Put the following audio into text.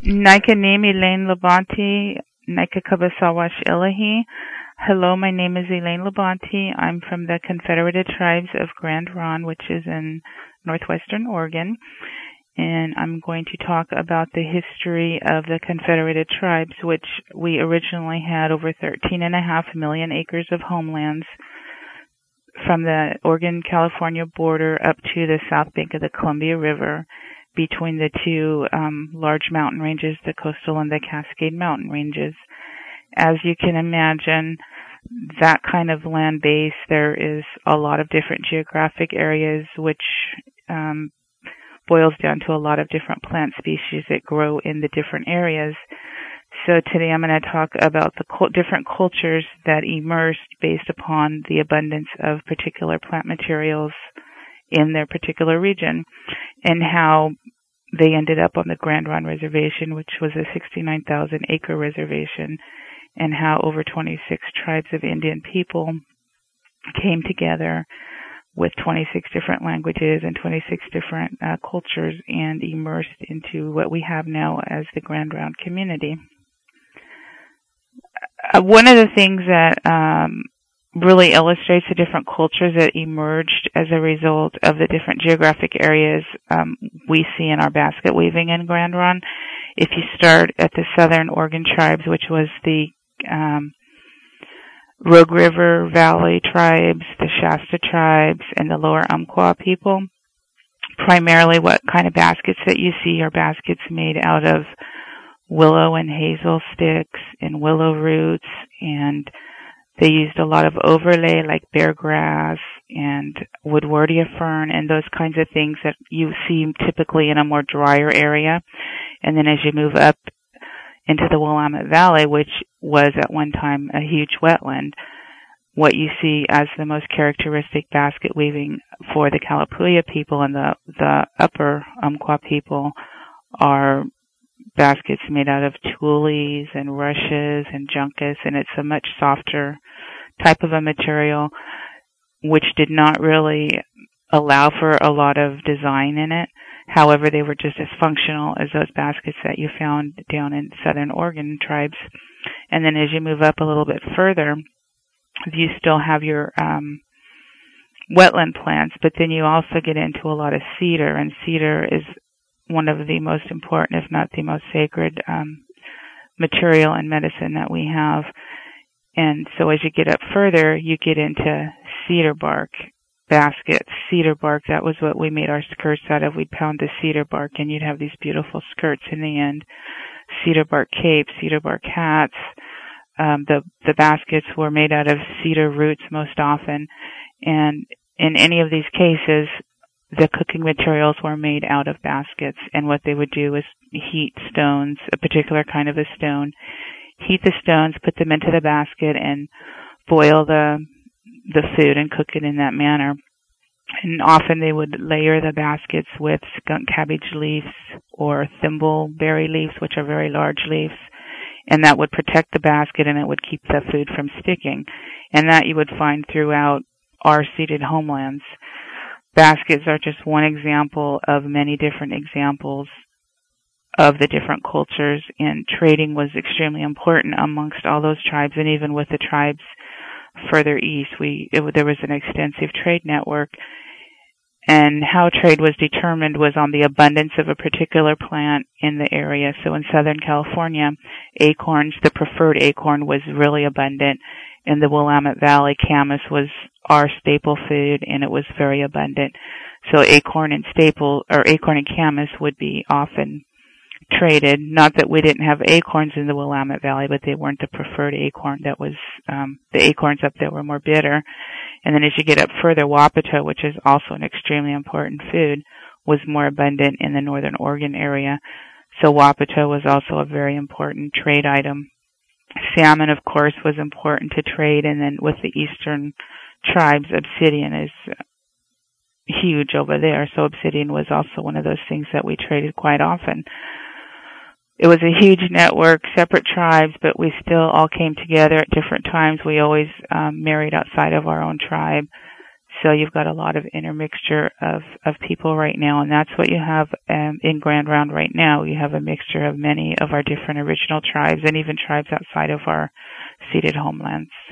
Nika name Elaine Labanti, Nika Kabasawash Ilahi. Hello, my name is Elaine Labanti. I'm from the Confederated Tribes of Grand Ronde, which is in northwestern Oregon. And I'm going to talk about the history of the Confederated Tribes, which we originally had over 13.5 million acres of homelands from the Oregon-California border up to the south bank of the Columbia River, between the two large mountain ranges, the Coastal and the Cascade Mountain ranges. As you can imagine, that kind of land base, there is a lot of different geographic areas, which boils down to a lot of different plant species that grow in the different areas. So today I'm going to talk about the different cultures that emerged based upon the abundance of particular plant materials in their particular region, and how they ended up on the Grand Ronde Reservation, which was a 69,000 acre reservation, and how over 26 tribes of Indian people came together with 26 different languages and 26 different cultures and immersed into what we have now as the Grand Ronde community. One of the things that really illustrates the different cultures that emerged as a result of the different geographic areas we see in our basket weaving in Grand Ronde. If you start at the Southern Oregon tribes, which was the Rogue River Valley tribes, the Shasta tribes, and the Lower Umpqua people, primarily what kind of baskets that you see are baskets made out of willow and hazel sticks and willow roots, and they used a lot of overlay like bear grass and woodwardia fern and those kinds of things that you see typically in a more drier area. And then as you move up into the Willamette Valley, which was at one time a huge wetland, what you see as the most characteristic basket weaving for the Kalapuya people and the upper Umpqua people are baskets made out of tules and rushes and juncus, and it's a much softer type of a material which did not really allow for a lot of design in it. However, they were just as functional as those baskets that you found down in Southern Oregon tribes. And then as you move up a little bit further, you still have your wetland plants, but then you also get into a lot of cedar, and cedar is one of the most important, if not the most sacred, material and medicine that we have. And so as you get up further, you get into cedar bark baskets. Cedar bark, that was what we made our skirts out of. We'd pound the cedar bark, and you'd have these beautiful skirts in the end. Cedar bark capes, cedar bark hats. The baskets were made out of cedar roots most often. And in any of these cases, the cooking materials were made out of baskets, and what they would do is heat stones, a particular kind of a stone, heat the stones, put them into the basket, and boil the food and cook it in that manner. And often they would layer the baskets with skunk cabbage leaves or thimbleberry leaves, which are very large leaves, and that would protect the basket and it would keep the food from sticking. And that you would find throughout our ceded homelands. Baskets are just one example of many different examples of the different cultures, and trading was extremely important amongst all those tribes, and even with the tribes further east, there was an extensive trade network. And how trade was determined was on the abundance of a particular plant in the area. So in Southern California, acorns, the preferred acorn, was really abundant. In the Willamette Valley, camas was our staple food, and it was very abundant. So acorn and camas would be often traded. Not that we didn't have acorns in the Willamette Valley, but they weren't the preferred acorn. That was the acorns up there were more bitter. And then as you get up further, Wapato, which is also an extremely important food, was more abundant in the Northern Oregon area. So Wapato was also a very important trade item. Salmon, of course, was important to trade, and then with the eastern tribes, obsidian is huge over there. So obsidian was also one of those things that we traded quite often. It was a huge network, separate tribes, but we still all came together at different times. We always married outside of our own tribe. So you've got a lot of intermixture of people right now, and that's what you have in Grand Round right now. You have a mixture of many of our different original tribes and even tribes outside of our ceded homelands.